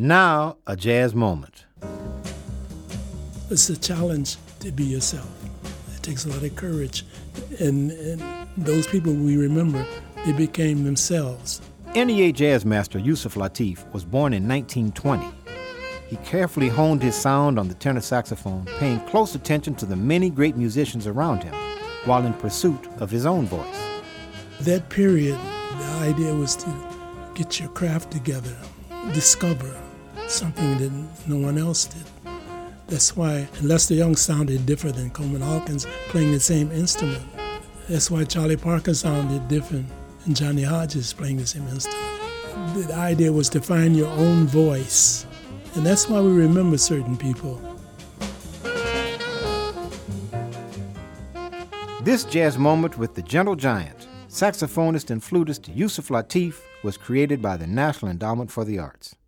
Now, a jazz moment. It's a challenge to be yourself. It takes a lot of courage. And those people we remember, they became themselves. NEA jazz master Yusef Lateef was born in 1920. He carefully honed his sound on the tenor saxophone, paying close attention to the many great musicians around him, while in pursuit of his own voice. That period, the idea was to get your craft together, discover something that no one else did. That's why Lester Young sounded different than Coleman Hawkins playing the same instrument. That's why Charlie Parker sounded different than Johnny Hodges playing the same instrument. The idea was to find your own voice. And that's why we remember certain people. This jazz moment with the gentle giant, saxophonist and flutist Yusef Lateef, was created by the National Endowment for the Arts.